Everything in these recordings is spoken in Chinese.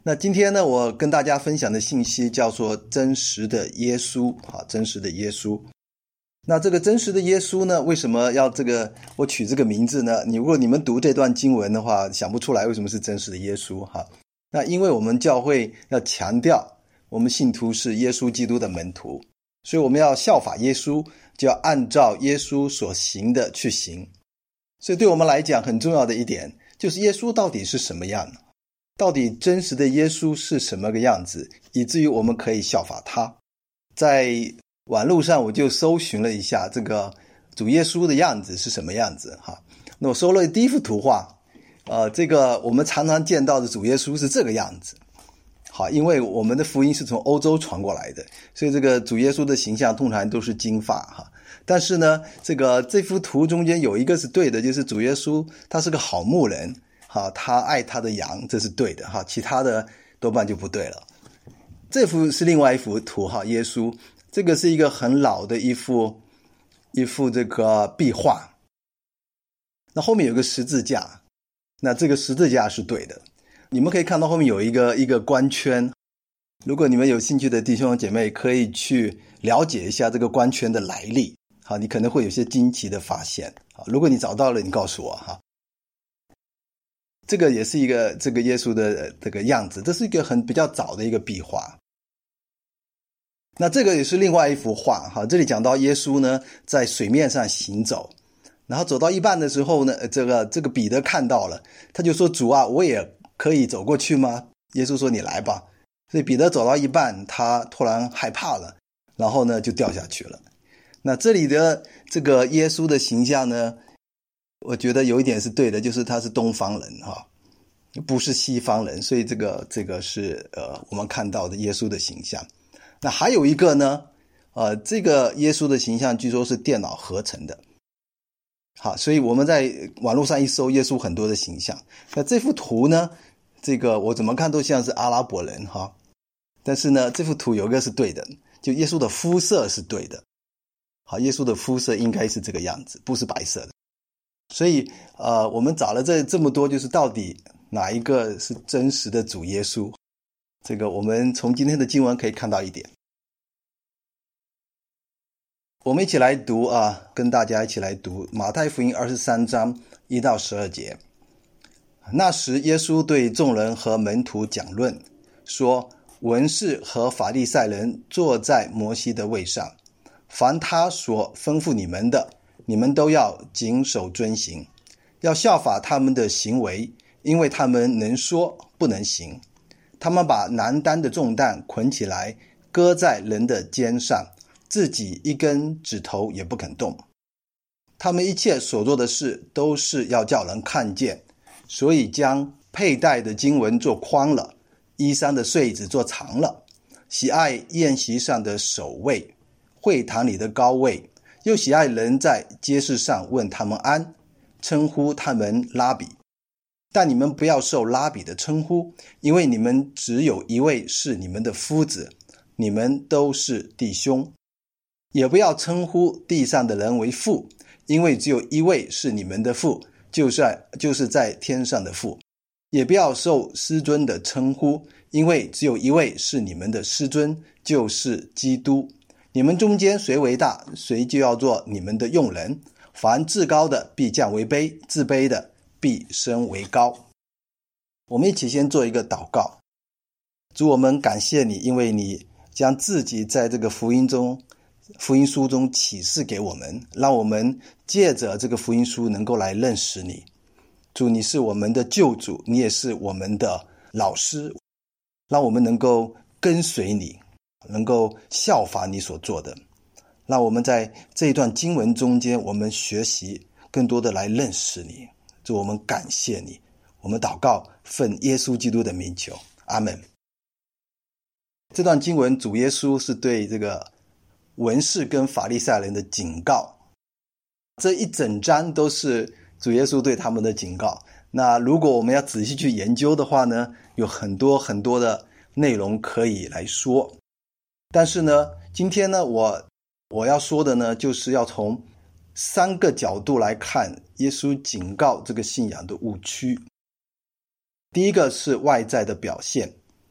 那今天呢，我跟大家分享的信息叫做真实的耶稣，真实的耶稣。那这个真实的耶稣呢，为什么要我取这个名字呢？如果你们读这段经文的话，想不出来为什么是真实的耶稣哈。那因为我们教会要强调，我们信徒是耶稣基督的门徒，所以我们要效法耶稣，就要按照耶稣所行的去行。所以对我们来讲很重要的一点，就是耶稣到底是什么样的？到底真实的耶稣是什么个样子，以至于我们可以效法他。在网络上我就搜寻了一下这个主耶稣的样子是什么样子哈。那我搜了第一幅图画，这个我们常常见到的主耶稣是这个样子。好，因为我们的福音是从欧洲传过来的，所以这个主耶稣的形象通常都是金发哈。但是呢，这幅图中间有一个是对的，就是主耶稣他是个好牧人。好，他爱他的羊，这是对的哈，其他的多半就不对了。这幅是另外一幅图哈，耶稣这个是一个很老的一幅这个壁画。那后面有个十字架，那这个十字架是对的。你们可以看到后面有一个光圈，如果你们有兴趣的弟兄姐妹可以去了解一下这个光圈的来历，好，你可能会有些惊奇的发现。好，如果你找到了，你告诉我哈。这个也是一个这个耶稣的这个样子，这是一个比较早的一个壁画。那这个也是另外一幅画哈，这里讲到耶稣呢在水面上行走，然后走到一半的时候呢，这个彼得看到了，他就说：“主啊，我也可以走过去吗？”耶稣说：“你来吧。”所以彼得走到一半，他突然害怕了，然后呢就掉下去了。那这里的这个耶稣的形象呢，我觉得有一点是对的，就是他是东方人哈，不是西方人，所以这个是我们看到的耶稣的形象。那还有一个呢，这个耶稣的形象据说是电脑合成的。好，所以我们在网络上一搜耶稣很多的形象。那这幅图呢，这个我怎么看都像是阿拉伯人哈，但是呢，这幅图有一个是对的，就耶稣的肤色是对的。好，耶稣的肤色应该是这个样子，不是白色的。所以我们找了这么多，就是到底哪一个是真实的主耶稣？这个我们从今天的经文可以看到一点。我们一起来读跟大家一起来读马太福音23章1到12节。那时耶稣对众人和门徒讲论，说：文士和法利赛人坐在摩西的位上，凡他所吩咐你们的，你们都要谨守遵行，要效法他们的行为，因为他们能说不能行。他们把难担的重担捆起来，搁在人的肩上，自己一根指头也不肯动。他们一切所做的事都是要叫人看见，所以将佩戴的经文做宽了，衣裳的穗子做长了，喜爱宴席上的首位，会堂里的高位，又喜爱人在街市上问他们安，称呼他们拉比。但你们不要受拉比的称呼，因为你们只有一位是你们的夫子，你们都是弟兄。也不要称呼地上的人为父，因为只有一位是你们的父，就是在天上的父。也不要受师尊的称呼，因为只有一位是你们的师尊，就是基督。你们中间谁为大，谁就要做你们的用人。凡至高的必降为卑，自卑的必升为高。我们一起先做一个祷告。主，我们感谢你，因为你将自己在这个福音书中启示给我们，让我们借着这个福音书能够来认识你。主，你是我们的救主，你也是我们的老师，让我们能够跟随你，能够效法你所做的。让我们在这一段经文中间，我们学习更多的来认识你。主，我们感谢你，我们祷告奉耶稣基督的名求，阿们。这段经文主耶稣是对这个文士跟法利赛人的警告，这一整章都是主耶稣对他们的警告。那如果我们要仔细去研究的话呢，有很多很多的内容可以来说。但是呢，今天呢，我要说的呢，就是要从3个角度来看耶稣警告这个信仰的误区。第一个是外在的表现，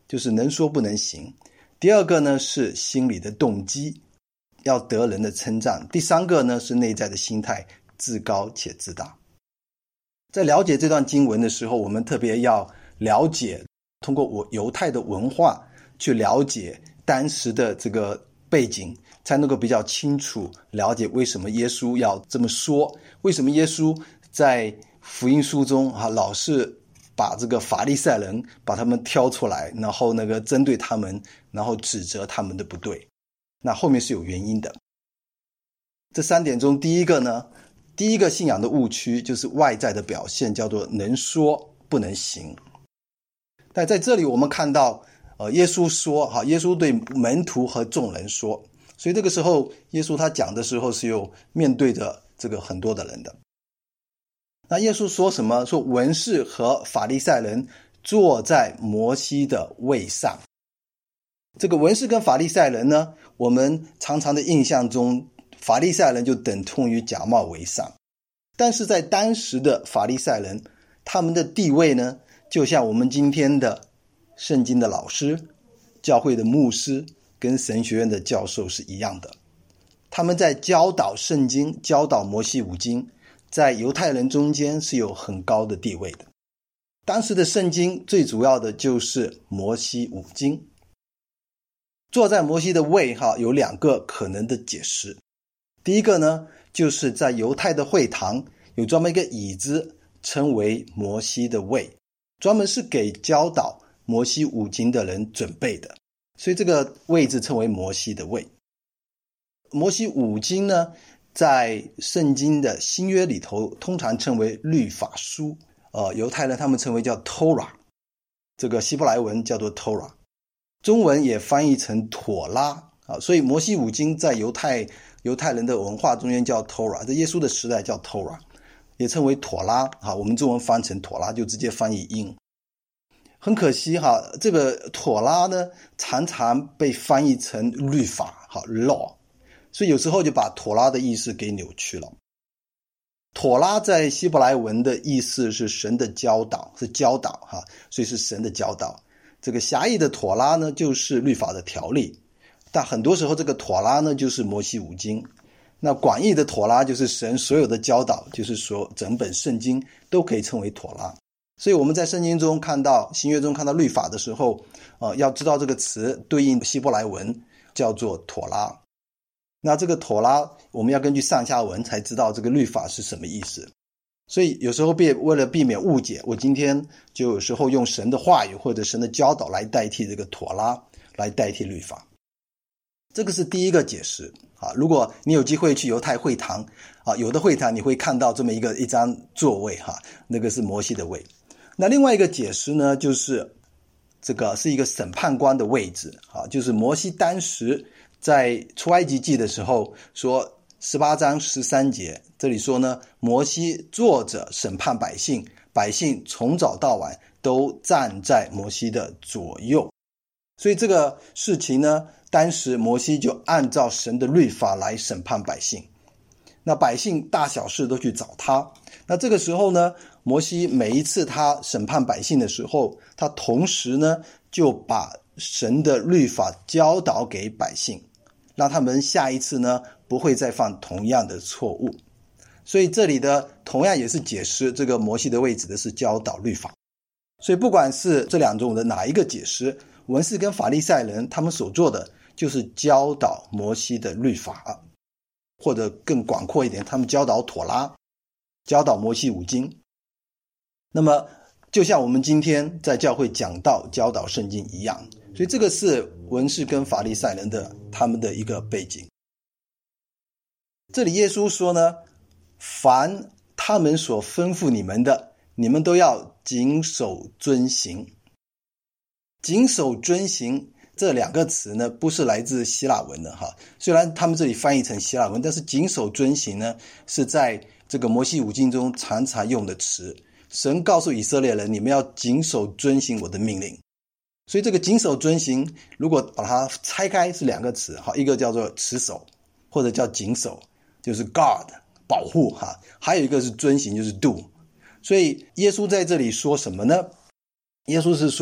就是能说不能行。第二个呢是心里的动机，要得人的称赞。第三个呢是内在的心态，自高且自大。在了解这段经文的时候，我们特别要了解，通过犹太的文化去了解当时的这个背景，才能够比较清楚了解为什么耶稣要这么说，为什么耶稣在福音书中老是把这个法利赛人把他们挑出来，然后针对他们，然后指责他们的不对。那后面是有原因的。这3点中，第一个信仰的误区就是外在的表现，叫做能说不能行。但在这里我们看到耶稣说，耶稣对门徒和众人说，所以这个时候耶稣他讲的时候是有面对着这个很多的人的。那耶稣说什么？说文士和法利赛人坐在摩西的位上。这个文士跟法利赛人呢，我们常常的印象中，法利赛人就等同于假冒为善。但是在当时的法利赛人，他们的地位呢，就像我们今天的圣经的老师、教会的牧师跟神学院的教授是一样的。他们在教导圣经、教导摩西五经，在犹太人中间是有很高的地位的。当时的圣经最主要的就是摩西五经。坐在摩西的位有2个可能的解释。第一个呢，就是在犹太的会堂有专门一个椅子，称为摩西的位，专门是给教导摩西五经的人准备的，所以这个位置称为摩西的位。摩西五经呢，在圣经的新约里头通常称为律法书，犹太人他们称为叫 Torah， 这个希伯来文叫做 Torah， 中文也翻译成妥拉，所以摩西五经在犹太人的文化中间叫 Torah， 在耶稣的时代叫 Torah， 也称为妥拉，我们中文翻成妥拉就直接翻译音。很可惜这个妥拉呢常常被翻译成律法law， 所以有时候就把妥拉的意思给扭曲了。妥拉在希伯来文的意思是神的教导，是教导所以是神的教导。这个狭义的妥拉呢就是律法的条例，但很多时候这个妥拉呢就是摩西五经。那广义的妥拉就是神所有的教导，就是说整本圣经都可以称为妥拉。所以我们在圣经中看到，新约中看到律法的时候，要知道这个词对应希伯来文叫做妥拉。那这个妥拉我们要根据上下文才知道这个律法是什么意思。所以有时候为了避免误解，我今天就有时候用神的话语或者神的教导来代替这个妥拉，来代替律法。这个是第一个解释如果你有机会去犹太会堂有的会堂你会看到这么一张座位那个是摩西的位。那另外一个解释呢，就是这个是一个审判官的位置就是摩西当时在出埃及记的时候说18章13节，这里说呢，摩西坐着审判百姓，百姓从早到晚都站在摩西的左右。所以这个事情呢，当时摩西就按照神的律法来审判百姓，那百姓大小事都去找他。那这个时候呢，摩西每一次他审判百姓的时候，他同时呢就把神的律法教导给百姓，让他们下一次呢不会再犯同样的错误。所以这里的同样也是解释这个摩西的位置的是教导律法。所以不管是这2种的哪一个解释，文士跟法利赛人他们所做的就是教导摩西的律法，或者更广阔一点，他们教导妥拉，教导摩西五经。那么就像我们今天在教会讲道教导圣经一样，所以这个是文士跟法利赛人的他们的一个背景。这里耶稣说呢，凡他们所吩咐你们的，你们都要谨守遵行。谨守遵行这2个词呢，不是来自希腊文的虽然他们这里翻译成希腊文，但是谨守遵行呢是在这个摩西五经中常常用的词。神告诉以色列人，你们要谨守遵行我的命令。所以这个谨守遵行如果把它拆开是2个词一个叫做持守，或者叫谨守，就是 guard 保护还有一个是遵行，就是 do。 所以耶稣在这里说什么呢？耶稣是说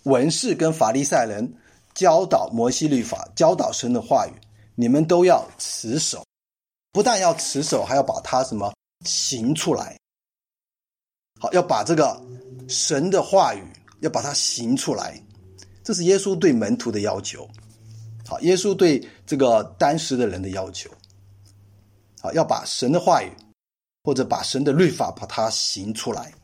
文士跟法利赛人教导摩西律法，教导神的话语，你们都要持守，不但要持守，还要把它什么行出来。好，要把这个神的话语要把它行出来，这是耶稣对门徒的要求。好，耶稣对这个当时的人的要求。好，要把神的话语或者把神的律法把它行出来。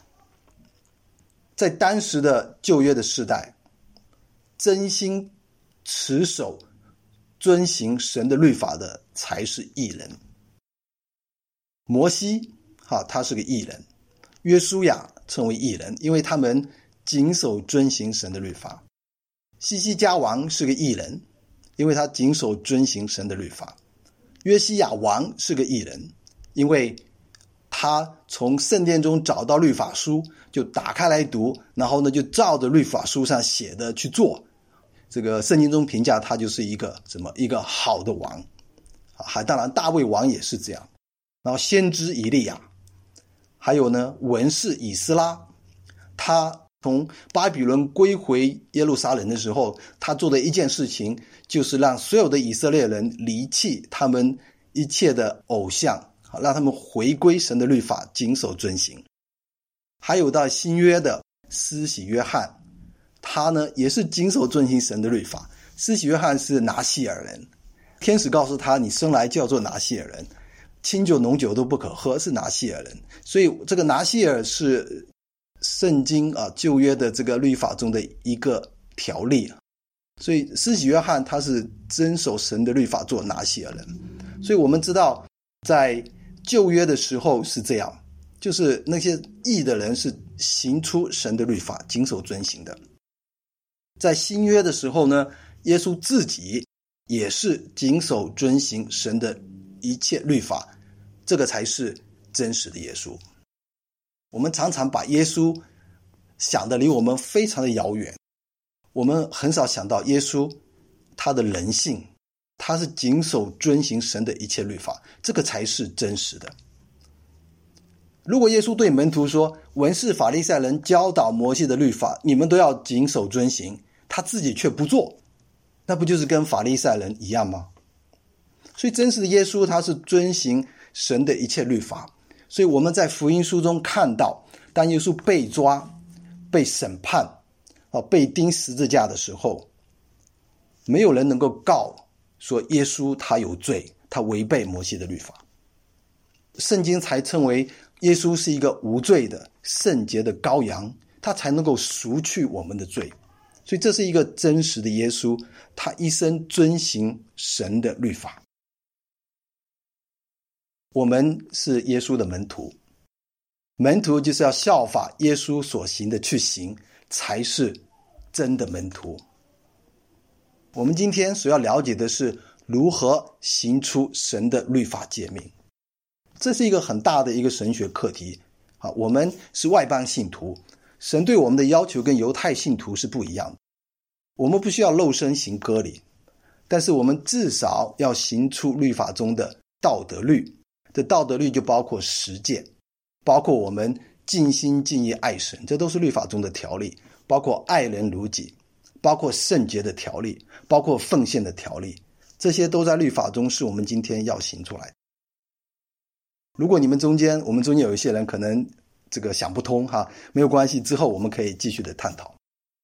在当时的旧约的时代，真心持守遵行神的律法的才是义人。摩西他是个义人，约书亚称为义人，因为他们谨守遵行神的律法。西西家王是个义人，因为他谨守遵行神的律法。约西亚王是个义人，因为他从圣殿中找到律法书，就打开来读，然后呢就照着律法书上写的去做。这个圣经中评价他就是一个好的王。当然大卫王也是这样。然后先知以利亚，还有呢文士以斯拉，他从巴比伦归回耶路撒冷的时候，他做的一件事情就是让所有的以色列人离弃他们一切的偶像，让他们回归神的律法，谨守遵行。还有到新约的施洗约翰，他呢也是谨守遵行神的律法。施洗约翰是拿细尔人，天使告诉他，你生来叫做拿细尔人，清酒浓酒都不可喝，是拿细尔人。所以这个拿细尔是圣经旧约的这个律法中的一个条例。所以施洗约翰他是遵守神的律法做拿细尔人。所以我们知道在旧约的时候是这样，就是那些义的人是行出神的律法，谨守遵行的。在新约的时候呢，耶稣自己也是谨守遵行神的一切律法，这个才是真实的耶稣。我们常常把耶稣想得离我们非常的遥远，我们很少想到耶稣他的人性，他是谨守遵行神的一切律法，这个才是真实的。如果耶稣对门徒说，文士法利赛人教导摩西的律法，你们都要谨守遵行，他自己却不做，那不就是跟法利赛人一样吗？所以真实的耶稣他是遵行神的一切律法。所以我们在福音书中看到，当耶稣被抓、被审判、被钉十字架的时候，没有人能够告说耶稣他有罪，他违背摩西的律法。圣经才称为耶稣是一个无罪的圣洁的羔羊，他才能够赎去我们的罪。所以这是一个真实的耶稣，他一生遵行神的律法。我们是耶稣的门徒，门徒就是要效法耶稣所行的去行，才是真的门徒。我们今天所要了解的是如何行出神的律法诫命，这是一个很大的一个神学课题。我们是外邦信徒，神对我们的要求跟犹太信徒是不一样的。我们不需要肉身行割礼，但是我们至少要行出律法中的道德律。这道德律就包括实践，包括我们尽心尽意爱神，这都是律法中的条例，包括爱人如己，包括圣洁的条例，包括奉献的条例，这些都在律法中是我们今天要行出来的。如果我们中间有一些人可能这个想不通没有关系，之后我们可以继续的探讨。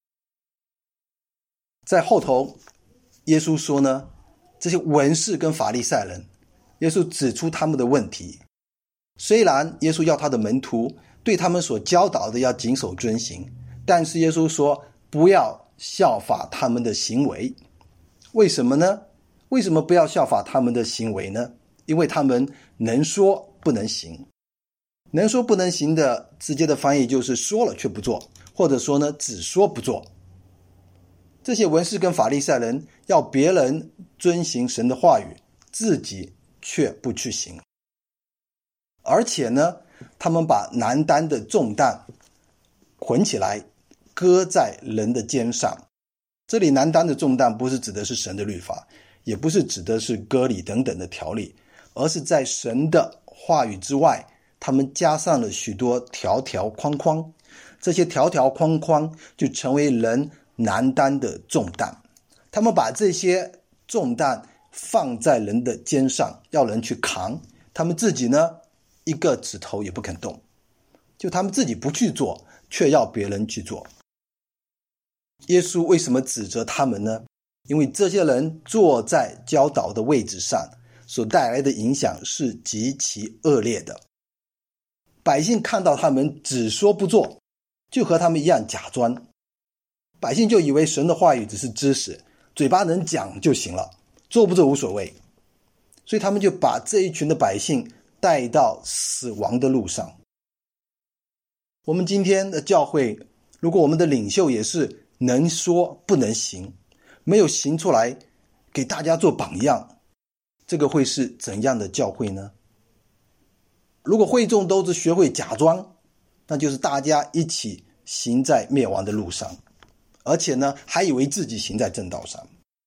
在后头耶稣说呢，这些文士跟法利赛人，耶稣指出他们的问题。虽然耶稣要他的门徒对他们所教导的要谨守遵行，但是耶稣说不要效法他们的行为。为什么呢？为什么不要效法他们的行为呢？因为他们能说不能行。能说不能行的直接的翻译就是说了却不做，或者说呢只说不做。这些文士跟法利赛人要别人遵行神的话语，自己却不去行。而且呢，他们把难担的重担捆起来，搁在人的肩上。这里难担的重担不是指的是神的律法，也不是指的是割礼等等的条例，而是在神的话语之外，他们加上了许多条条框框， 这些条条框框就成为人难担的重担。他们把这些重担放在人的肩上，要人去扛，他们自己呢，一个指头也不肯动，就他们自己不去做，却要别人去做。耶稣为什么指责他们呢？因为这些人坐在教导的位置上，所带来的影响是极其恶劣的。百姓看到他们只说不做，就和他们一样假装，百姓就以为神的话语只是知识，嘴巴能讲就行了，做不做无所谓，所以他们就把这一群的百姓带到死亡的路上。我们今天的教会，如果我们的领袖也是能说不能行，没有行出来给大家做榜样，这个会是怎样的教会呢？如果会众都是学会假装，那就是大家一起行在灭亡的路上，而且呢，还以为自己行在正道上。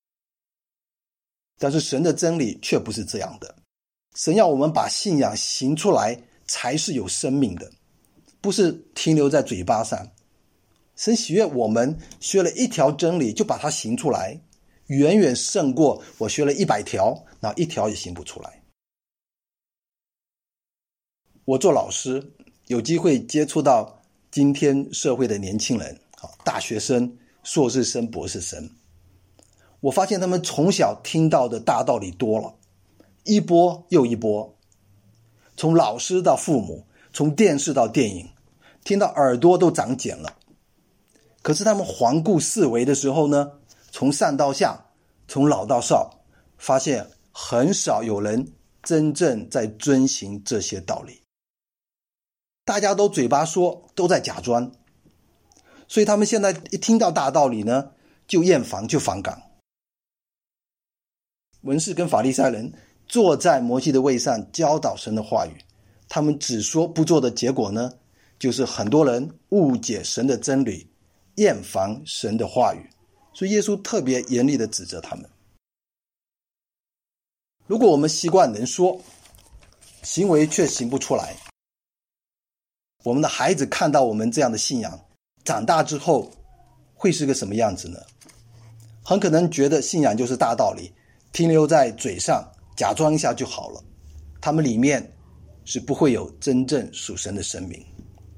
但是神的真理却不是这样的，神要我们把信仰行出来才是有生命的，不是停留在嘴巴上。神喜悦我们学了一条真理就把它行出来，远远胜过我学了100条，然后一条也行不出来。我做老师，有机会接触到今天社会的年轻人，大学生、硕士生、博士生，我发现他们从小听到的大道理多了，一波又一波，从老师到父母，从电视到电影，听到耳朵都长茧了。可是他们环顾四围的时候呢，从上到下，从老到少，发现很少有人真正在遵行这些道理。大家都嘴巴说，都在假装，所以他们现在一听到大道理呢，就厌烦，就反感。文士跟法利赛人坐在摩西的位上教导神的话语，他们只说不做的结果呢，就是很多人误解神的真理，厌烦神的话语，所以耶稣特别严厉地指责他们。如果我们习惯能说，行为却行不出来，我们的孩子看到我们这样的信仰，长大之后会是个什么样子呢？很可能觉得信仰就是大道理，停留在嘴上，假装一下就好了，他们里面是不会有真正属神的生命。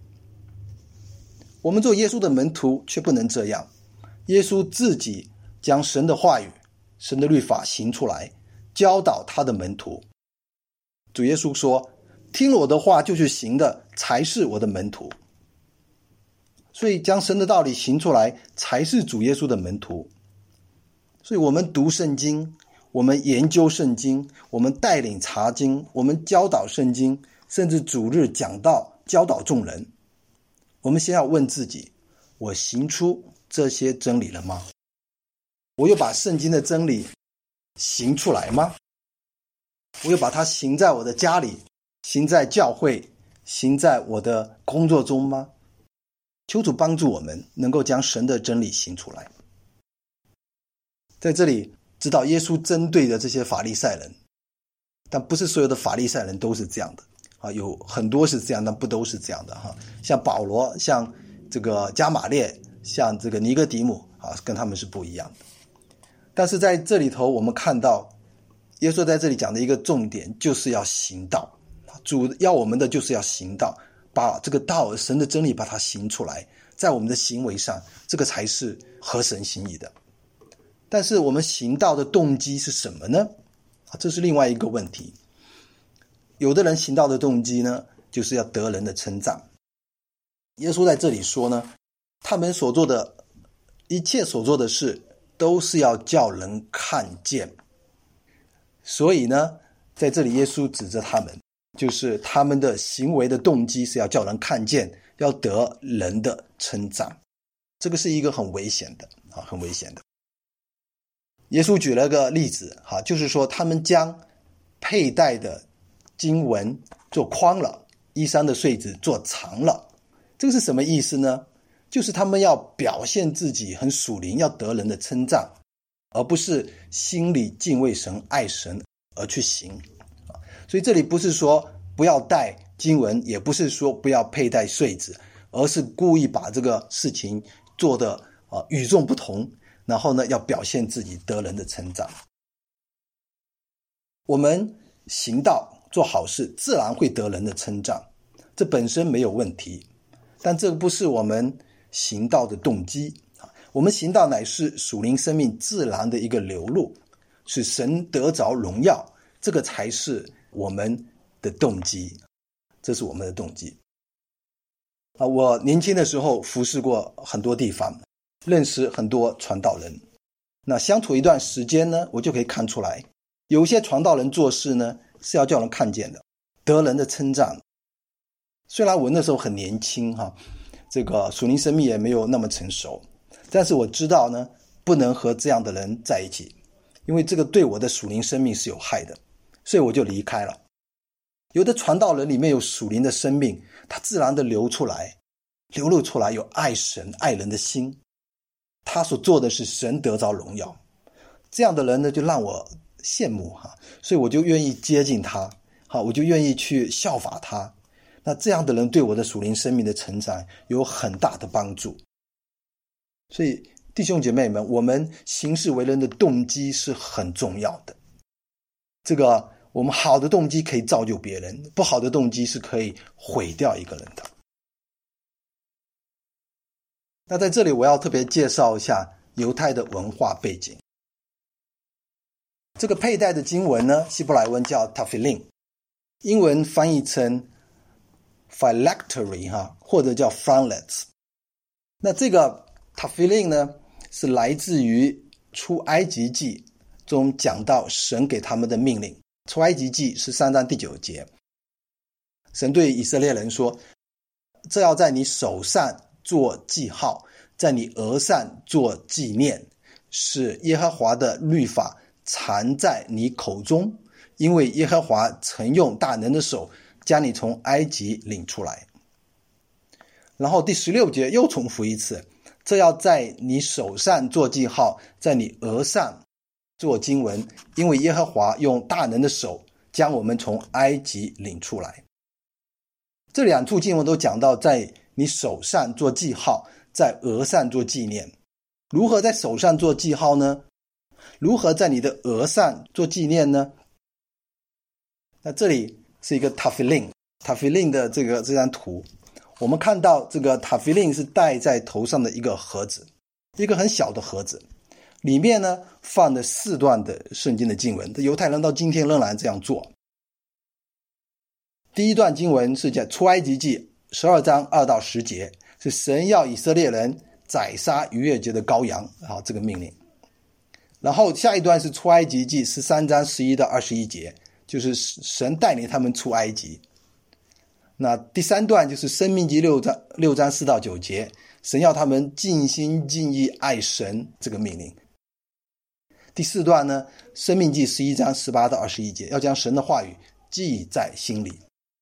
我们做耶稣的门徒却不能这样，耶稣自己将神的话语、神的律法行出来，教导他的门徒。主耶稣说，听了我的话就去行的才是我的门徒。所以将神的道理行出来才是主耶稣的门徒。所以我们读圣经，我们研究圣经，我们带领查经，我们教导圣经，甚至主日讲道教导众人，我们先要问自己，我行出这些真理了吗？我有把圣经的真理行出来吗？我有把它行在我的家里，行在教会，行在我的工作中吗？求主帮助我们能够将神的真理行出来。在这里知道耶稣针对的这些法利赛人，但不是所有的法利赛人都是这样的，有很多是这样，但不都是这样的。像保罗，像这个加马列，像这个尼哥底母，跟他们是不一样的。但是在这里头我们看到耶稣在这里讲的一个重点，就是要行道。主要我们的就是要行道，把这个道，神的真理把它行出来，在我们的行为上，这个才是合神心意的。但是我们行道的动机是什么呢？这是另外一个问题。有的人行道的动机呢，就是要得人的称赞。耶稣在这里说呢，他们所做的一切所做的事，都是要叫人看见。所以呢，在这里耶稣指责他们，就是他们的行为的动机是要叫人看见，要得人的称赞。这个是一个很危险的，很危险的。耶稣举了个例子，就是说他们将佩戴的经文做宽了，衣裳的穗子做长了。这个是什么意思呢？就是他们要表现自己很属灵，要得人的称赞，而不是心里敬畏神、爱神而去行。所以这里不是说不要带经文，也不是说不要佩戴穗子， 而是故意把这个事情做得与众不同，然后呢要表现自己得人的称赞。我们行道做好事自然会得人的称赞，这本身没有问题，但这不是我们行道的动机。我们行道乃是属灵生命自然的一个流露，使神得着荣耀，这个才是我们的动机，这是我们的动机。我年轻的时候服侍过很多地方，认识很多传道人，那相处一段时间呢，我就可以看出来，有一些传道人做事呢是要叫人看见的，得人的称赞。虽然我那时候很年轻这个属灵生命也没有那么成熟，但是我知道呢，不能和这样的人在一起，因为这个对我的属灵生命是有害的，所以我就离开了。有的传道人里面有属灵的生命，他自然的流露出来有爱神爱人的心，他所做的是神得着荣耀，这样的人呢就让我羡慕所以我就愿意接近他，我就愿意去效法他。那这样的人对我的属灵生命的成长有很大的帮助。所以弟兄姐妹们，我们行事为人的动机是很重要的。这个我们好的动机可以造就别人，不好的动机是可以毁掉一个人的。那在这里我要特别介绍一下犹太的文化背景。这个佩戴的经文呢，希伯来文叫 Tefillin， 英文翻译成 phylactery 或者叫 frontlets。 那这个 Tefillin 呢，是来自于出埃及记中讲到神给他们的命令。出埃及记13章第9节，神对以色列人说，这要在你手上做记号，在你额上做纪念，使耶和华的律法藏在你口中，因为耶和华曾用大能的手将你从埃及领出来。然后第16节又重复一次，这要在你手上做记号，在你额上做经文，因为耶和华用大能的手将我们从埃及领出来。这两处经文都讲到在你手上做记号，在额上做纪念。如何在手上做记号呢？如何在你的额上做纪念呢？那这里是一个 Tefillin 的这张图，我们看到这个 Tefillin 是戴在头上的一个盒子，一个很小的盒子，里面呢放了4段的圣经的经文，犹太人到今天仍然这样做。第一段经文是在出埃及记12章2到10节，是神要以色列人宰杀逾越节的羔羊这个命令。然后下一段是出埃及记13章11到21节，就是神带领他们出埃及。那第三段就是申命记6章4到9节，神要他们尽心尽意爱神这个命令。第四段呢，申命记11章18到21节，要将神的话语记在心里。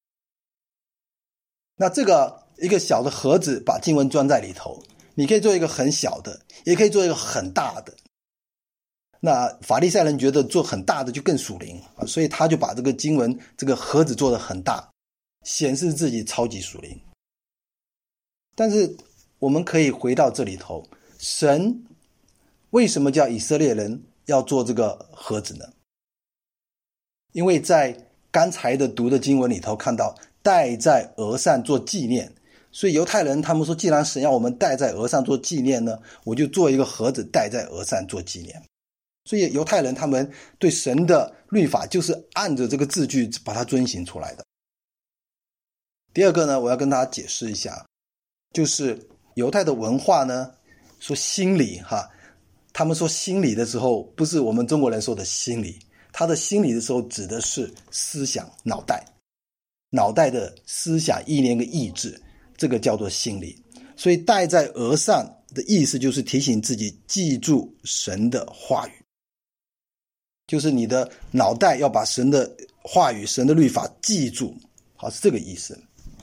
那这个一个小的盒子把经文装在里头，你可以做一个很小的，也可以做一个很大的。那法利赛人觉得做很大的就更属灵，所以他就把这个经文这个盒子做得很大，显示自己超级属灵。但是我们可以回到这里头，神为什么叫以色列人要做这个盒子呢？因为在刚才的读的经文里头看到戴在额上做纪念，所以犹太人他们说，既然神要我们戴在额上做纪念呢，我就做一个盒子戴在额上做纪念。所以犹太人他们对神的律法就是按着这个字句把它遵行出来的。第二个呢，我要跟大家解释一下，就是犹太的文化呢说心理他们说心理的时候，不是我们中国人说的心理，他的心理的时候指的是思想，脑袋的思想意念跟意志，这个叫做心理。所以戴在额上的意思就是提醒自己记住神的话语，就是你的脑袋要把神的话语神的律法记住，是这个意思。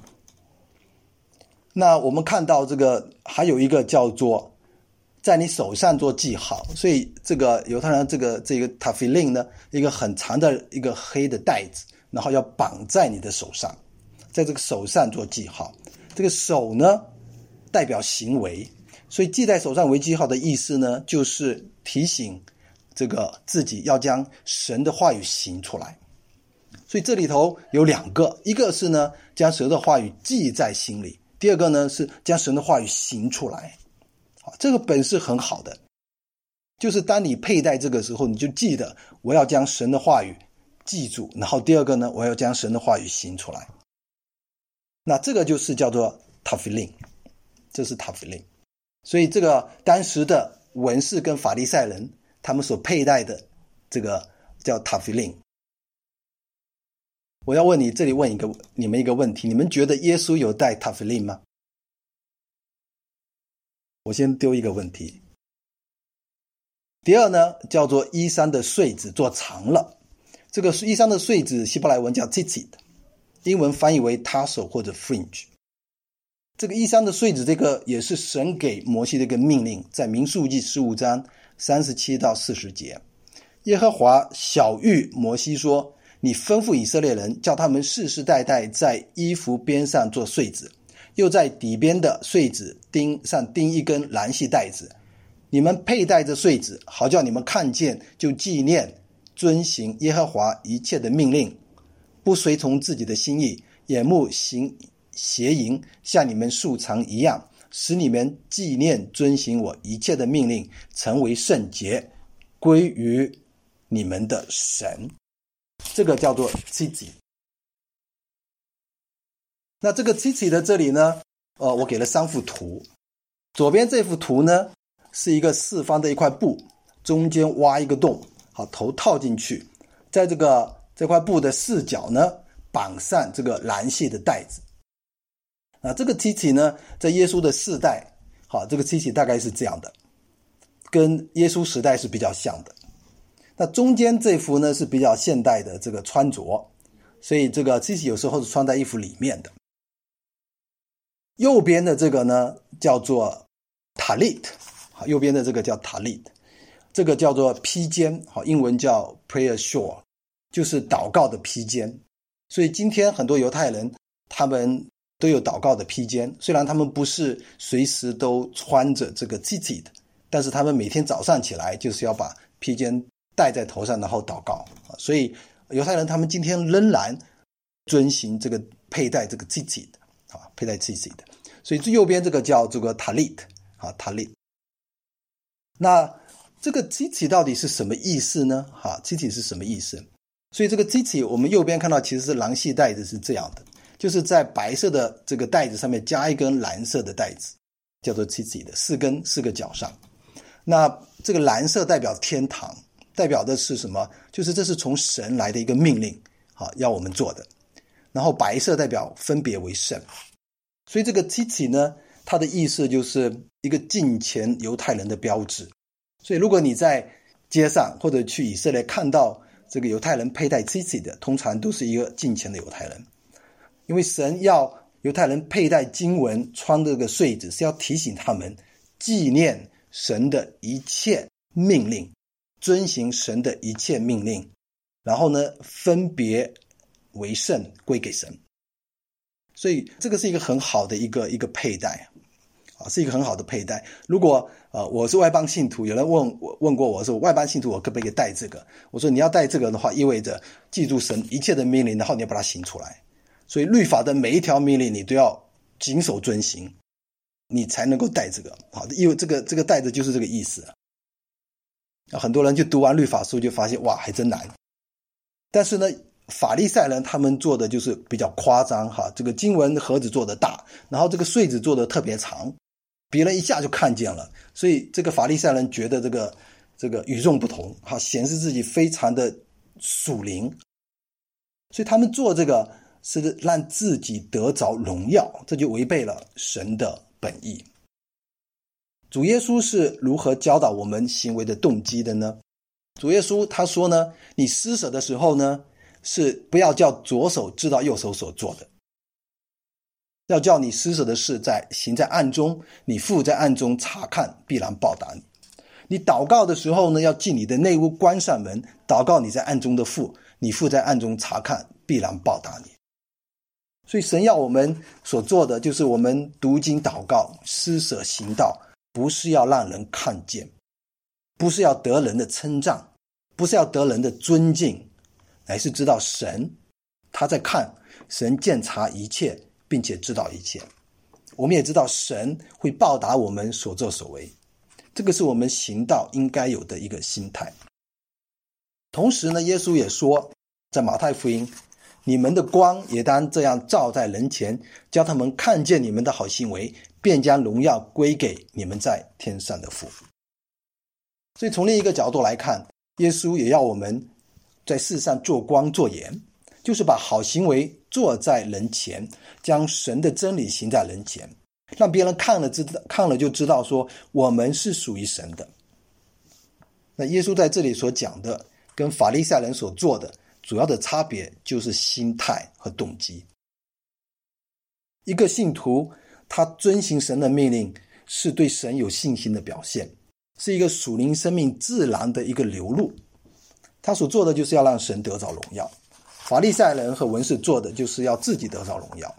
那我们看到这个还有一个叫做在你手上做记号，所以这个犹太人这个 Tefillin 呢，一个很长的一个黑的带子，然后要绑在你的手上，在这个手上做记号。这个手呢代表行为，所以记在手上为记号的意思呢，就是提醒这个自己要将神的话语行出来。所以这里头有两个，一个是呢将神的话语记在心里，第二个呢是将神的话语行出来。这个本是很好的，就是当你佩戴这个时候，你就记得我要将神的话语记住，然后第二个呢，我要将神的话语行出来。那这个就是叫做 tafilin， 这是 tafilin。 所以这个当时的文士跟法利赛人他们所佩戴的这个叫 tafilin。 我要问你，这里问你们一个问题，你们觉得耶稣有戴 tafilin 吗？我先丢一个问题。第二呢，叫做衣衫的穗子做长了。这个衣衫的穗子希伯来文叫 tzitzit， 英文翻译为 tassel 或者 fringe。 这个衣衫的穗子，这个也是神给摩西的一个命令，在民数记15章37到40节。耶和华晓谕摩西说，你吩咐以色列人，叫他们世世代代在衣服边上做穗子，又在底边的穗子上钉一根蓝细带子，你们佩戴着穗子，好叫你们看见就纪念，遵行耶和华一切的命令，不随从自己的心意，眼目行邪淫，像你们素常一样，使你们纪念遵行我一切的命令，成为圣洁，归于你们的神。这个叫做 tzitzit。 那这个 tzitzit 的这里呢，我给了3幅图。左边这幅图呢是一个四方的一块布，中间挖一个洞，好，头套进去，在这块布的四角呢绑上这个蓝细的带子。这个 tzitzit 呢在耶稣的世代，好，这个 tzitzit 大概是这样的，跟耶稣时代是比较像的。那中间这幅呢是比较现代的这个穿着，所以这个 tzitzit 有时候是穿在衣服里面的。右边的这个呢叫做 talit， 右边的这个叫 talit， 这个叫做披肩，英文叫 prayer shawl， 就是祷告的披肩。所以今天很多犹太人他们都有祷告的披肩，虽然他们不是随时都穿着这个 tzitzit， 但是他们每天早上起来就是要把披肩戴在头上，然后祷告。所以犹太人他们今天仍然遵行这个佩戴这个 tzitzit， 佩戴 tzitzit。 所以右边这个叫这个 talit， talit。 那这个 tzitzit 到底是什么意思呢？tzitzit 是什么意思？所以这个 tzitzit 我们右边看到其实是蓝细带子，是这样的，就是在白色的这个带子上面加一根蓝色的带子，叫做 tzitzit 的4个角上。那这个蓝色代表天堂，代表的是什么？就是这是从神来的一个命令，要我们做的。然后白色代表分别为圣。所以这个 tzitzit 呢，它的意思就是一个敬虔犹太人的标志。所以如果你在街上或者去以色列看到这个犹太人佩戴 tzitzit 的，通常都是一个敬虔的犹太人。因为神要犹太人佩戴经文，穿这个穗子，是要提醒他们纪念神的一切命令，遵行神的一切命令，然后呢分别为圣，归给神。所以这个是一个很好的一个佩戴，是一个很好的佩戴。如果我是外邦信徒，有人问过我说，外邦信徒我可不可以戴这个？我说你要戴这个的话，意味着记住神一切的命令，然后你要把它行出来。所以律法的每一条命令你都要谨守遵行，你才能够戴这个。因为这个戴着就是这个意思。很多人就读完律法书就发现，哇，还真难。但是呢法利赛人他们做的就是比较夸张，这个经文盒子做的大，然后这个穗子做的特别长，别人一下就看见了。所以这个法利赛人觉得这个与众不同，显示自己非常的属灵。所以他们做这个是让自己得着荣耀，这就违背了神的本意。主耶稣是如何教导我们行为的动机的呢？主耶稣他说呢，你施舍的时候呢，是不要叫左手知道右手所做的，要叫你施舍的事行在暗中，你父在暗中查看，必然报答你。你祷告的时候呢，要进你的内屋，关上门，祷告你在暗中的父，你父在暗中查看，必然报答你。 所以神要我们所做的就是我们读经祷告，施舍行道，不是要让人看见，不是要得人的称赞，不是要得人的尊敬，乃是知道神他在看，神鉴察一切，并且知道一切。我们也知道神会报答我们所作所为，这个是我们行道应该有的一个心态。同时呢，耶稣也说，在马太福音，你们的光也当这样照在人前，叫他们看见你们的好行为，便将荣耀归给你们在天上的父。所以从另一个角度来看，耶稣也要我们在世上做光做盐，就是把好行为做在人前，将神的真理行在人前，让别人看了就知道说我们是属于神的。那耶稣在这里所讲的跟法利赛人所做的主要的差别就是心态和动机。一个信徒他遵行神的命令，是对神有信心的表现，是一个属灵生命自然的一个流露。他所做的就是要让神得着荣耀，法利赛人和文士做的就是要自己得着荣耀。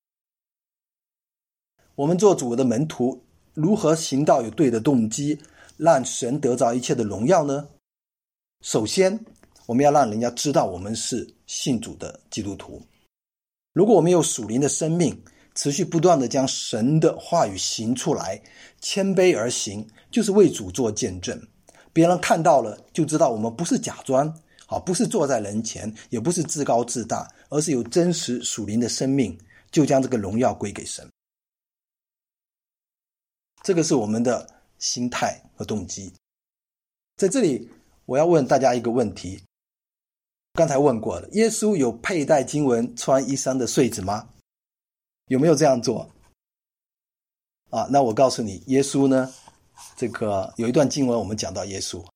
我们做主的门徒，如何行道有对的动机，让神得着一切的荣耀呢？首先我们要让人家知道我们是信主的基督徒。如果我们有属灵的生命，持续不断的将神的话语行出来，谦卑而行，就是为主做见证。别人看到了就知道我们不是假装，不是坐在人前，也不是自高自大，而是有真实属灵的生命，就将这个荣耀归给神。这个是我们的心态和动机。在这里我要问大家一个问题，刚才问过了，耶稣有佩戴经文穿衣裳的穗子吗？有没有这样做？那我告诉你，耶稣呢，这个有一段经文我们讲到耶稣，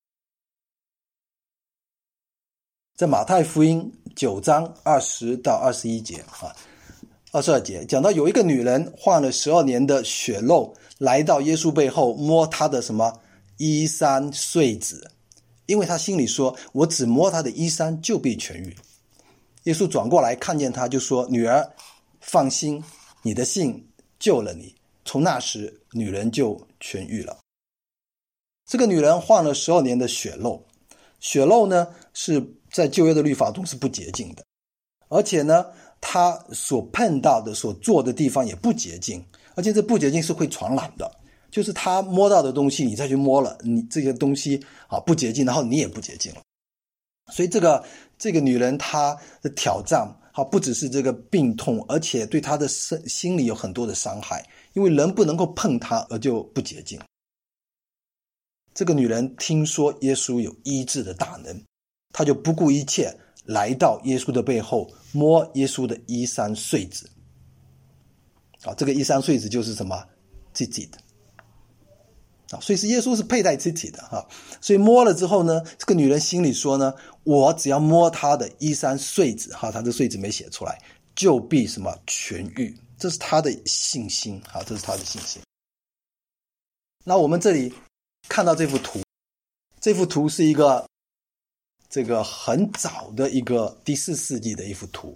在马太福音9章20到21节22节讲到，有一个女人患了12年的血漏，来到耶稣背后摸他的什么衣裳穗子，因为他心里说，我只摸他的衣裳就必痊愈。耶稣转过来看见他，就说，女儿放心，你的信救了你。从那时女人就痊愈了。这个女人患了12年的血漏，血漏呢是在旧约的律法中是不洁净的，而且呢她所碰到的所做的地方也不洁净，而且这不洁净是会传染的，就是她摸到的东西你再去摸了，你这些东西不洁净，然后你也不洁净了。所以这个女人她的挑战不只是这个病痛，而且对她的心里有很多的伤害，因为人不能够碰她而就不洁净。这个女人听说耶稣有医治的大能，她就不顾一切来到耶稣的背后，摸耶稣的衣裳穗子。这个衣裳穗子就是什么？自己的。所以是耶稣是佩戴自己的所以摸了之后呢，这个女人心里说呢，我只要摸她的衣裳穗子她的穗子没写出来，就必什么痊愈。这是她的信心这是她的信心。那我们这里看到这幅图，这幅图是一个这个很早的一个第4世纪的一幅图，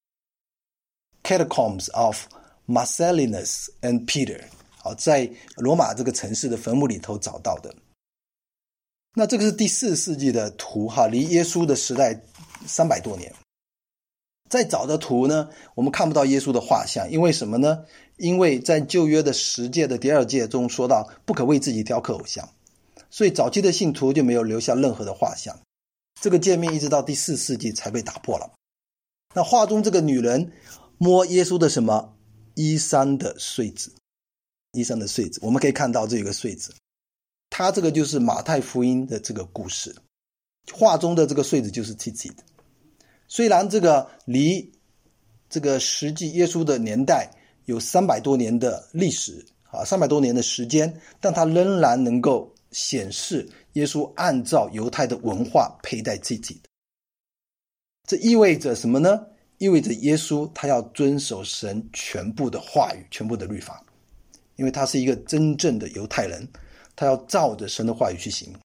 Catacombs of Marcellinus and Peter， 在罗马这个城市的坟墓里头找到的。那这个是第4世纪的图离耶稣的时代300多年。再早的图呢，我们看不到耶稣的画像，因为什么呢？因为在旧约的10诫的第2诫中说到，不可为自己雕刻偶像，所以早期的信徒就没有留下任何的画像。这个诫命一直到第4世纪才被打破了。那画中这个女人摸耶稣的什么？衣裳的穗子。衣裳的穗子，我们可以看到这个穗子，它这个就是马太福音的这个故事，画中的这个穗子就是自己的。虽然这个离这个实际耶稣的年代有300多年的历史300多年的时间，但它仍然能够显示耶稣按照犹太的文化佩戴自己的。这意味着什么呢？意味着耶稣他要遵守神全部的话语，全部的律法，因为他是一个真正的犹太人，他要照着神的话语去行。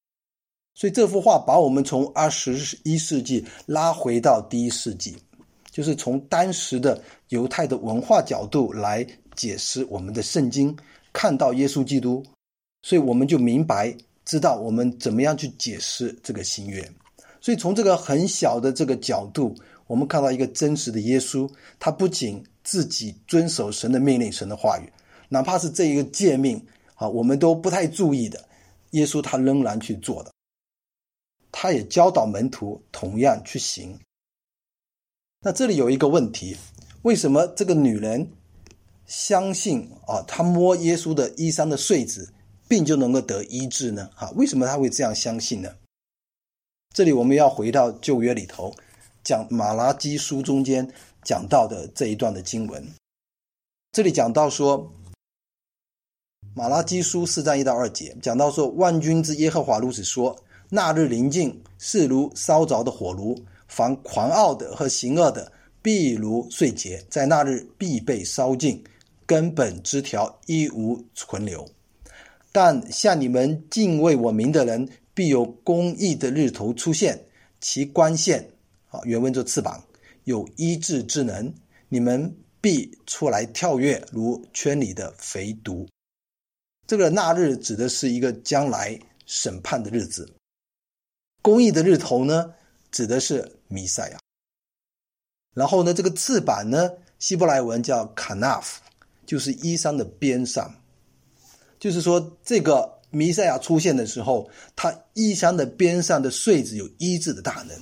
所以这幅画把我们从21世纪拉回到第1世纪， 就是从当时的犹太的文化角度来解释我们的圣经，看到耶稣基督，所以我们就明白知道我们怎么样去解释这个新约。所以从这个很小的这个角度，我们看到一个真实的耶稣，他不仅自己遵守神的命令，神的话语，哪怕是这一个诫命我们都不太注意的，耶稣他仍然去做的，他也教导门徒同样去行。那这里有一个问题，为什么这个女人相信她摸耶稣的衣裳的穗子，病就能够得医治呢？为什么她会这样相信呢？这里我们要回到旧约里头，讲马拉基书中间讲到的这一段的经文。这里讲到说，马拉基书4章1到2节讲到说，万军之耶和华如此说，那日临近，是如烧着的火炉，凡狂傲的和行恶的，必如碎秸，在那日必被烧尽，根本枝条一无存留。但像你们敬畏我名的人，必有公义的日头出现，其光线原文就翅膀，有医治之能，你们必出来跳跃，如圈里的肥犊。这个那日指的是一个将来审判的日子，公义的日头呢，指的是弥赛亚。然后呢，这个翅膀呢，希伯来文叫 kanaf， 就是衣裳的边上，就是说这个弥赛亚出现的时候，他衣裳的边上的穗子有医治的大能。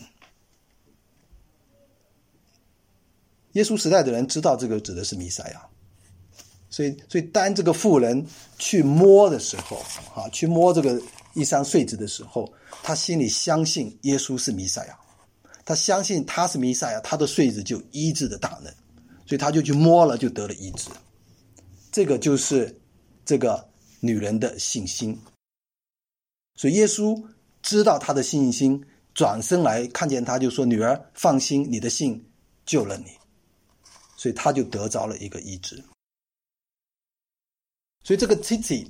耶稣时代的人知道这个指的是弥赛亚，所以当这个妇人去摸的时候去摸这个衣裳穗子的时候，他心里相信耶稣是弥赛亚，他相信他是弥赛亚，他的穗子就医治的大能，所以他就去摸了，就得了医治。这个就是这个女人的信心。所以耶稣知道她的信心，转身来看见她，就说，女儿放心，你的信救了你。所以她就得着了一个医治。所以这个 Titi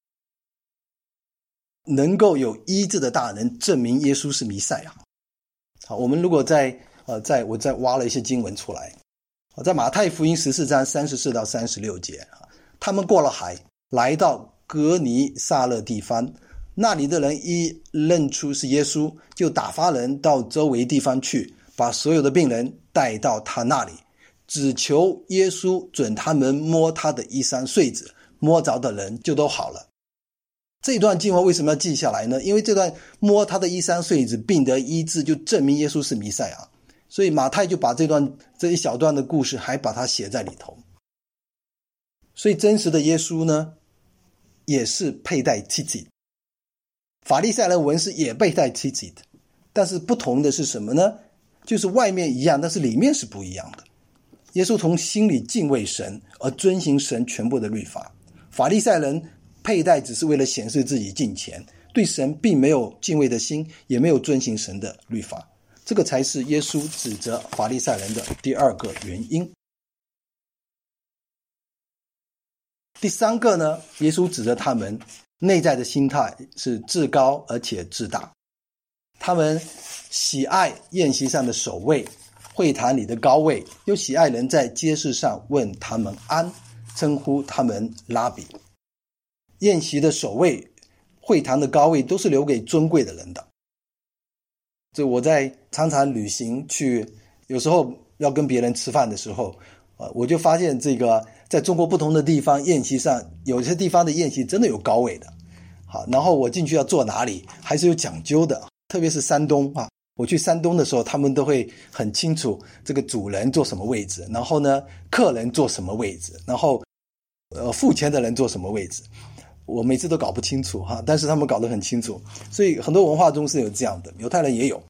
能够有医治的大能，证明耶稣是弥赛亚。好，我们如果我再挖了一些经文出来，在马太福音14章34到36节，他们过了海，来到格尼撒勒地方，那里的人一认出是耶稣，就打发人到周围地方去，把所有的病人带到他那里，只求耶稣准他们摸他的衣裳穗子，摸着的人就都好了。这段经文为什么要记下来呢？因为这段摸他的衣裳穗子病得医治，就证明耶稣是弥赛亚，所以马太就把这一小段的故事还把它写在里头。所以真实的耶稣呢，也是佩戴妻子，法利赛人文士也佩戴妻子的，但是不同的是什么呢？就是外面一样，但是里面是不一样的。耶稣从心里敬畏神而遵行神全部的律法，法利赛人佩戴只是为了显示自己敬虔，对神并没有敬畏的心，也没有遵行神的律法。这个才是耶稣指责法利赛人的第二个原因。第三个呢，耶稣指责他们内在的心态是至高而且至大，他们喜爱宴席上的首位，会堂里的高位，又喜爱人在街市上问他们安，称呼他们拉比。宴席的首位，会堂的高位都是留给尊贵的人的。这我在常常旅行去，有时候要跟别人吃饭的时候，我就发现这个在中国不同的地方宴席上，有些地方的宴席真的有高位的。好，然后我进去要坐哪里还是有讲究的，特别是山东我去山东的时候，他们都会很清楚这个主人坐什么位置，然后呢客人坐什么位置，然后付钱的人坐什么位置。我每次都搞不清楚但是他们搞得很清楚，所以很多文化中是有这样的，犹太人也有。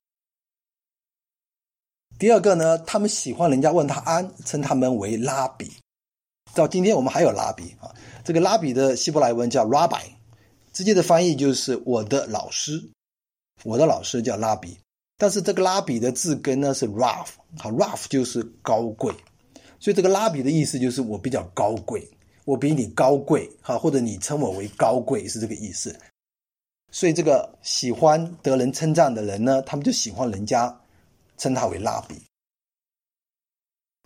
第二个呢，他们喜欢人家问他安，称他们为拉比。到今天我们还有拉比这个拉比的希伯来文叫 rabbi， 直接的翻译就是我的老师，我的老师叫拉比。但是这个拉比的字根呢是 raf 就是高贵，所以这个拉比的意思就是我比较高贵，我比你高贵或者你称我为高贵，是这个意思。所以这个喜欢得人称赞的人呢，他们就喜欢人家称他为拉比。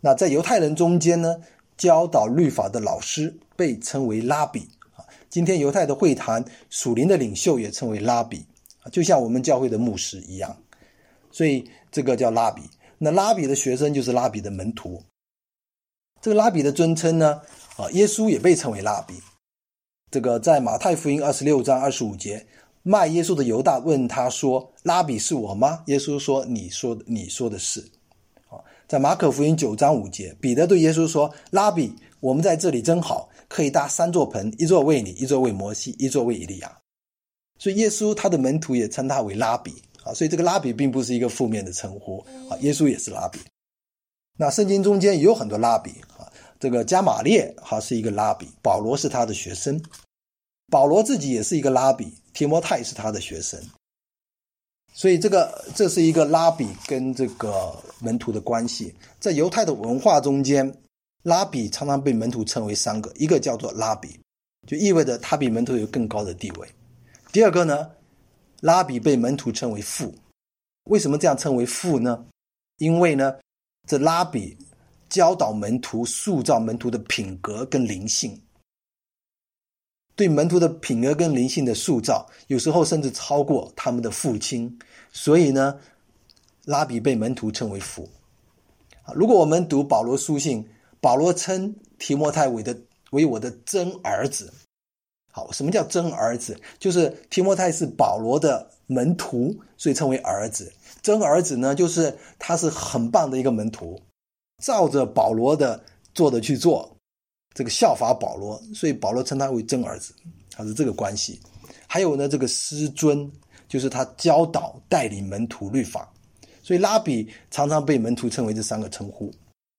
那在犹太人中间呢，教导律法的老师被称为拉比。今天犹太的会堂属灵的领袖也称为拉比，就像我们教会的牧师一样，所以这个叫拉比。那拉比的学生就是拉比的门徒。这个拉比的尊称呢，耶稣也被称为拉比。这个在马太福音26章25节，卖耶稣的犹大问他说：拉比是我吗？耶稣说：你说的是。在马可福音9章5节，彼得对耶稣说：拉比，我们在这里真好，可以搭3座棚，一座为你，一座为摩西，一座为以利亚。所以耶稣他的门徒也称他为拉比，所以这个拉比并不是一个负面的称呼，耶稣也是拉比。那圣经中间也有很多拉比，这个加马列是一个拉比，保罗是他的学生，保罗自己也是一个拉比，提摩太是他的学生。所以这是一个拉比跟这个门徒的关系。在犹太的文化中间，拉比常常被门徒称为3个，一个叫做拉比，就意味着他比门徒有更高的地位。第二个呢，拉比被门徒称为父。为什么这样称为父呢？因为呢，这拉比教导门徒，塑造门徒的品格跟灵性。对门徒的品格跟灵性的塑造，有时候甚至超过他们的父亲。所以呢，拉比被门徒称为父。如果我们读保罗书信，保罗称提摩太为我的真儿子。好，什么叫真儿子？就是提摩太是保罗的门徒，所以称为儿子。真儿子呢，就是他是很棒的一个门徒，照着保罗的做的去做，这个效法保罗，所以保罗称他为真儿子，他是这个关系。还有呢，这个师尊，就是他教导带领门徒律法，所以拉比常常被门徒称为这3个称呼。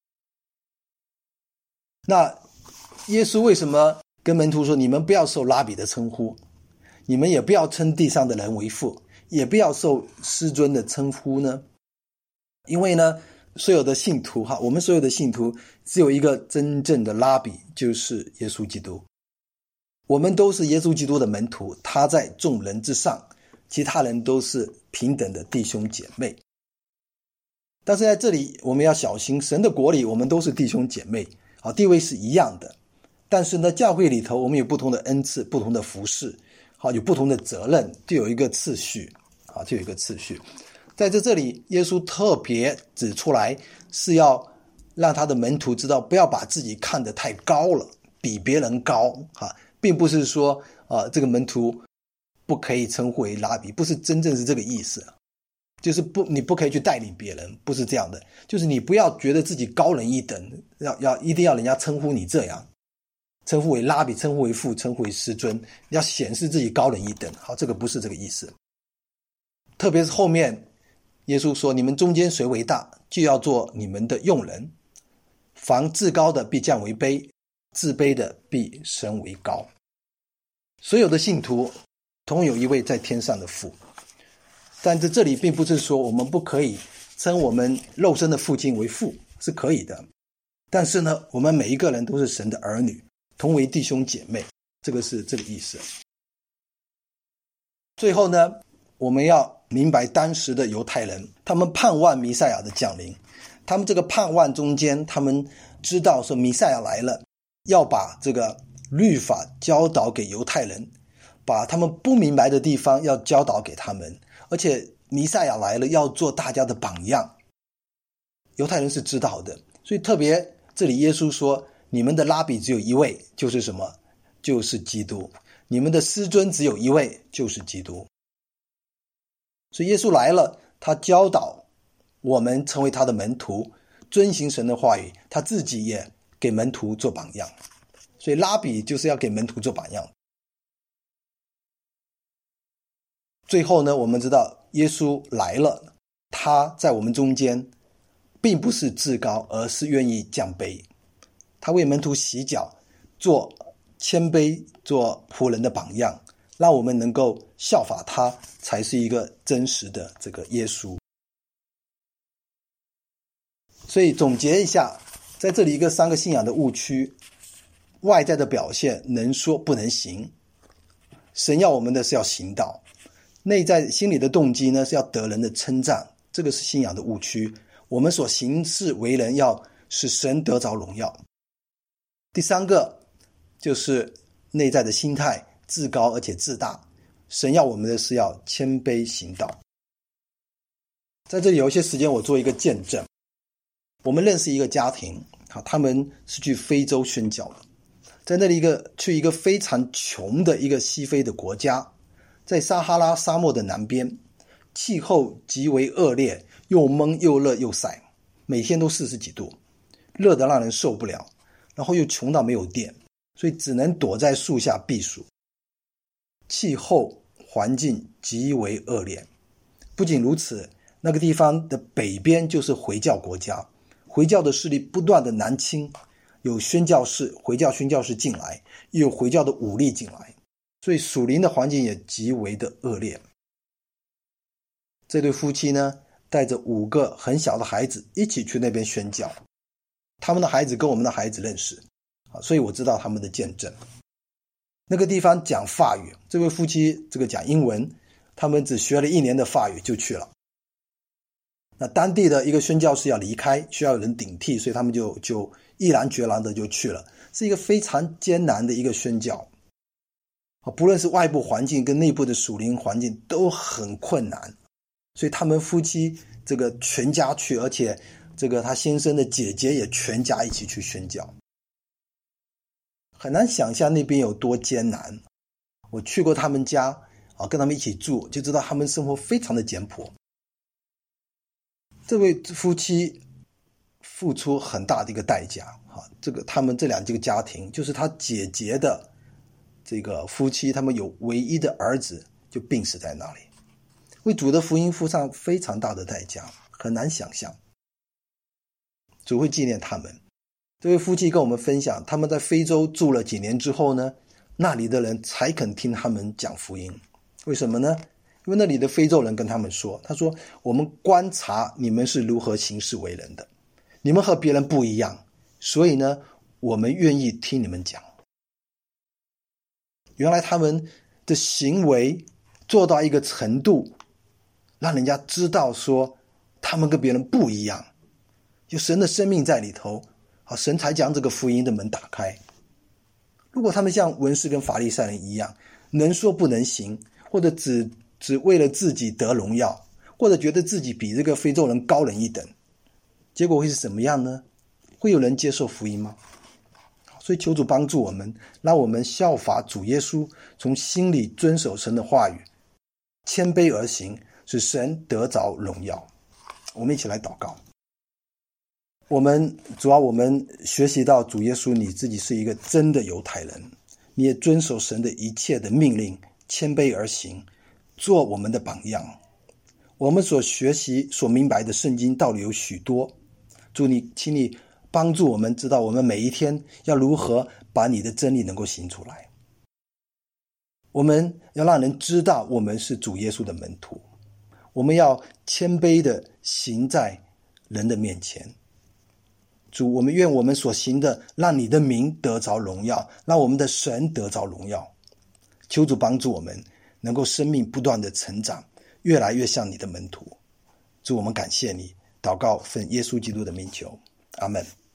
那耶稣为什么跟门徒说，你们不要受拉比的称呼，你们也不要称地上的人为父，也不要受师尊的称呼呢？因为呢，所有的信徒我们所有的信徒只有一个真正的拉比，就是耶稣基督。我们都是耶稣基督的门徒，他在众人之上，其他人都是平等的弟兄姐妹。但是在这里我们要小心，神的国里我们都是弟兄姐妹，地位是一样的。但是呢，教会里头我们有不同的恩赐，不同的服事，有不同的责任，就有一个次序，在这里耶稣特别指出来，是要让他的门徒知道，不要把自己看得太高了，比别人高，并不是说这个门徒不可以称呼为拉比，不是真正是这个意思，就是你不可以去带领别人，不是这样的，就是你不要觉得自己高人一等，一定要人家称呼你这样，称呼为拉比，称呼为父，称呼为师尊，要显示自己高人一等。好，这个不是这个意思。特别是后面耶稣说，你们中间谁为大，就要做你们的用人，凡至高的必降为卑，自卑的必升为高。所有的信徒同有一位在天上的父，但在这里并不是说我们不可以称我们肉身的父亲为父，是可以的。但是呢，我们每一个人都是神的儿女，同为弟兄姐妹，这个是这个意思。最后呢，我们要明白当时的犹太人，他们盼望弥赛亚的降临，他们这个盼望中间，他们知道说弥赛亚来了，要把这个律法教导给犹太人，把他们不明白的地方要教导给他们，而且弥赛亚来了要做大家的榜样，犹太人是知道的。所以特别这里耶稣说，你们的拉比只有一位，就是什么？就是基督。你们的师尊只有一位，就是基督。所以耶稣来了，他教导我们成为他的门徒，遵行神的话语，他自己也给门徒做榜样。所以拉比就是要给门徒做榜样。最后呢，我们知道耶稣来了，他在我们中间并不是至高，而是愿意降卑。他为门徒洗脚，做谦卑，做仆人的榜样，让我们能够效法他，才是一个真实的这个耶稣。所以总结一下，在这里一个3个信仰的误区：外在的表现能说不能行，神要我们的是要行道；内在心里的动机呢，是要得人的称赞，这个是信仰的误区。我们所行事为人要使神得着荣耀。第三个就是内在的心态，自高而且自大。神要我们的是要谦卑行道。在这里有一些时间我做一个见证。我们认识一个家庭，他们是去非洲宣教的，在那里去一个非常穷的一个西非的国家，在撒哈拉沙漠的南边，气候极为恶劣，又闷又热又晒，每天都40几度，热得让人受不了，然后又穷到没有电，所以只能躲在树下避暑。气候环境极为恶劣。不仅如此，那个地方的北边就是回教国家，回教的势力不断的南侵，有宣教士，回教宣教士进来，又有回教的武力进来，所以属灵的环境也极为的恶劣。这对夫妻呢，带着5个很小的孩子一起去那边宣教，他们的孩子跟我们的孩子认识，所以我知道他们的见证。那个地方讲法语，这位夫妻讲英文，他们只学了1年的法语就去了。那当地的一个宣教士要离开，需要有人顶替，所以他们就毅然决然的就去了。是一个非常艰难的一个宣教，不论是外部环境跟内部的属灵环境都很困难，所以他们夫妻全家去，而且他先生的姐姐也全家一起去宣教。很难想象那边有多艰难。我去过他们家，跟他们一起住，就知道他们生活非常的简朴。这位夫妻付出很大的一个代价，他们这两个家庭，就是他姐姐的夫妻，他们有唯一的儿子就病死在那里，为主的福音付上非常大的代价，很难想象。主会纪念他们。这位夫妻跟我们分享，他们在非洲住了几年之后呢，那里的人才肯听他们讲福音。为什么呢？因为那里的非洲人跟他们说，他说，我们观察你们是如何行事为人的，你们和别人不一样，所以呢，我们愿意听你们讲。原来他们的行为做到一个程度，让人家知道说他们跟别人不一样，有神的生命在里头，神才将这个福音的门打开。如果他们像文士跟法利赛人一样，能说不能行，或者只为了自己得荣耀，或者觉得自己比这个非洲人高人一等，结果会是怎么样呢？会有人接受福音吗？所以求主帮助我们，让我们效法主耶稣，从心里遵守神的话语，谦卑而行，使神得着荣耀。我们一起来祷告。主要我们学习到主耶稣你自己是一个真的犹太人，你也遵守神的一切的命令，谦卑而行，做我们的榜样。我们所学习所明白的圣经道理有许多，请你帮助我们知道我们每一天要如何把你的真理能够行出来。我们要让人知道我们是主耶稣的门徒，我们要谦卑的行在人的面前。主，我们愿我们所行的让你的名得着荣耀，让我们的神得着荣耀。求主帮助我们能够生命不断的成长，越来越像你的门徒。主，我们感谢你，祷告奉耶稣基督的名求，阿们。